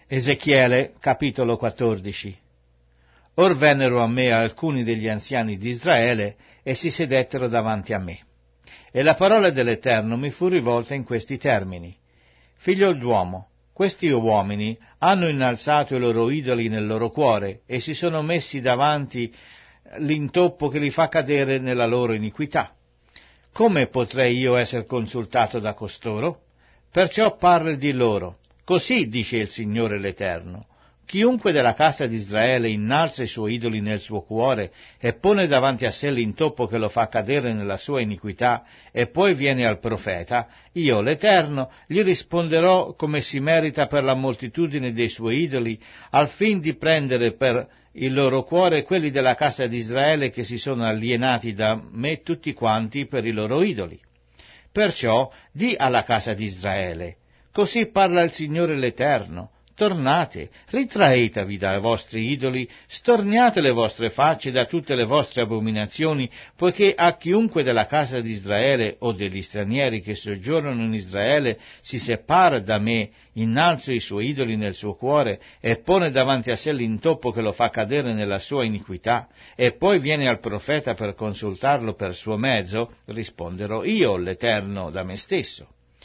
Ezechiele, capitolo 14. Or vennero a me alcuni degli anziani di Israele e si sedettero davanti a me. E la parola dell'Eterno mi fu rivolta in questi termini. Figlio d'uomo, questi uomini hanno innalzato i loro idoli nel loro cuore e si sono messi davanti l'intoppo che li fa cadere nella loro iniquità. Come potrei io essere consultato da costoro? Perciò parli di loro. Così dice il Signore l'Eterno. Chiunque della casa di Israele innalza i suoi idoli nel suo cuore e pone davanti a sé l'intoppo che lo fa cadere nella sua iniquità e poi viene al profeta, io, l'Eterno, gli risponderò come si merita per la moltitudine dei suoi idoli, al fin di prendere per il loro cuore quelli della casa di Israele che si sono alienati da me tutti quanti per i loro idoli. Perciò di alla casa di Israele, così parla il Signore l'Eterno. Tornate, ritraetevi dai vostri idoli, storniate le vostre facce da tutte le vostre abominazioni, poiché a chiunque della casa di Israele o degli stranieri che soggiornano in Israele si separa da me, innalza i suoi idoli nel suo cuore e pone davanti a sé l'intoppo che lo fa cadere nella sua iniquità, e poi viene al profeta per consultarlo per suo mezzo, risponderò io, l'Eterno, da me stesso.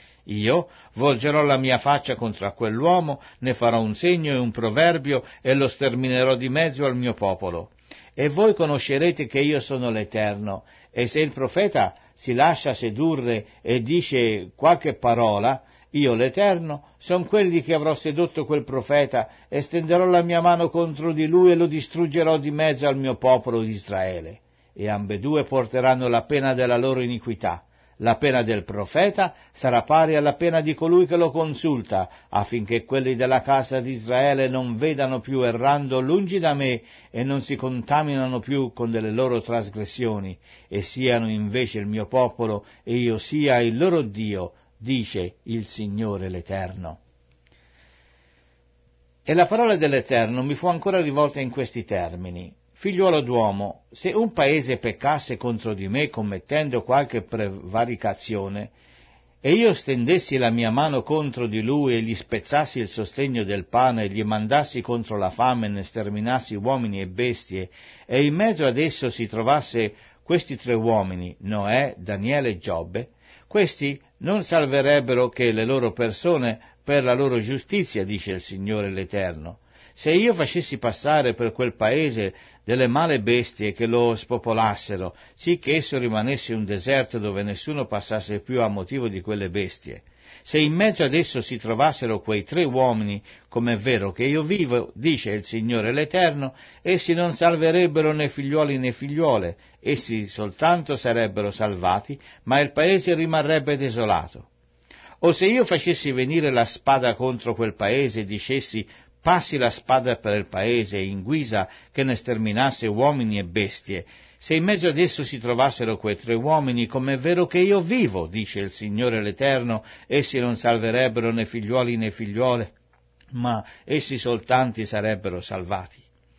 Io volgerò la mia faccia contro quell'uomo, ne farò un segno e un proverbio e lo sterminerò di mezzo al mio popolo. E voi conoscerete che io sono l'Eterno, e se il profeta si lascia sedurre e dice qualche parola, io l'Eterno, son quelli che avrò sedotto quel profeta e stenderò la mia mano contro di lui e lo distruggerò di mezzo al mio popolo di Israele. E ambedue porteranno la pena della loro iniquità. La pena del profeta sarà pari alla pena di colui che lo consulta, affinché quelli della casa di Israele non vedano più errando lungi da me e non si contaminano più con delle loro trasgressioni, e siano invece il mio popolo e io sia il loro Dio, dice il Signore l'Eterno. E la parola dell'Eterno mi fu ancora rivolta in questi termini. Figliuolo d'uomo, se un paese peccasse contro di me commettendo qualche prevaricazione, e io stendessi la mia mano contro di lui e gli spezzassi il sostegno del pane e gli mandassi contro la fame e ne sterminassi uomini e bestie, e in mezzo ad esso si trovasse questi tre uomini, Noè, Daniele e Giobbe, questi non salverebbero che le loro persone per la loro giustizia, dice il Signore l'Eterno. Se io facessi passare per quel paese delle male bestie che lo spopolassero, sì che esso rimanesse un deserto dove nessuno passasse più a motivo di quelle bestie, se in mezzo ad esso si trovassero quei tre uomini, come è vero che io vivo, dice il Signore l'Eterno, essi non salverebbero né figliuoli né figliuole, essi soltanto sarebbero salvati, ma il paese rimarrebbe desolato. O se io facessi venire la spada contro quel paese e dicessi passi la spada per il paese in guisa che ne sterminasse uomini e bestie, se in mezzo ad esso si trovassero quei tre uomini, come è vero che io vivo, dice il Signore l'Eterno, essi non salverebbero né figliuoli né figliuole, ma essi soltanto sarebbero salvati.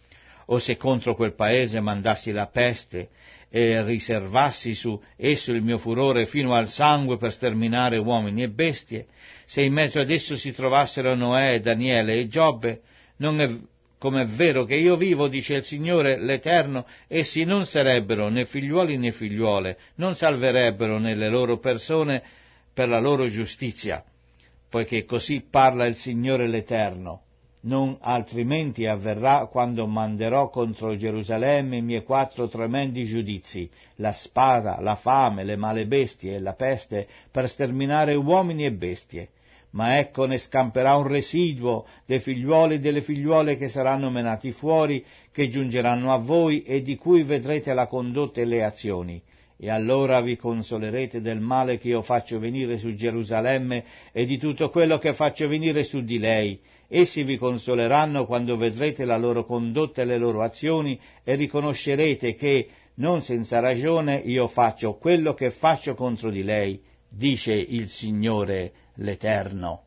O se contro quel paese mandassi la peste e riservassi su esso il mio furore fino al sangue per sterminare uomini e bestie, se in mezzo ad esso si trovassero Noè, Daniele e Giobbe, non è come è vero che io vivo, dice il Signore l'Eterno, essi non sarebbero né figliuoli né figliuole, non salverebbero né le loro persone per la loro giustizia, poiché così parla il Signore l'Eterno. Non altrimenti avverrà quando manderò contro Gerusalemme i miei 4 tremendi giudizi, la spada, la fame, le male bestie e la peste, per sterminare uomini e bestie. Ma ecco ne scamperà un residuo dei figliuoli e delle figliuole che saranno menati fuori, che giungeranno a voi e di cui vedrete la condotta e le azioni. E allora vi consolerete del male che io faccio venire su Gerusalemme e di tutto quello che faccio venire su di lei. Essi vi consoleranno quando vedrete la loro condotta e le loro azioni e riconoscerete che, non senza ragione, io faccio quello che faccio contro di lei, dice il Signore l'Eterno.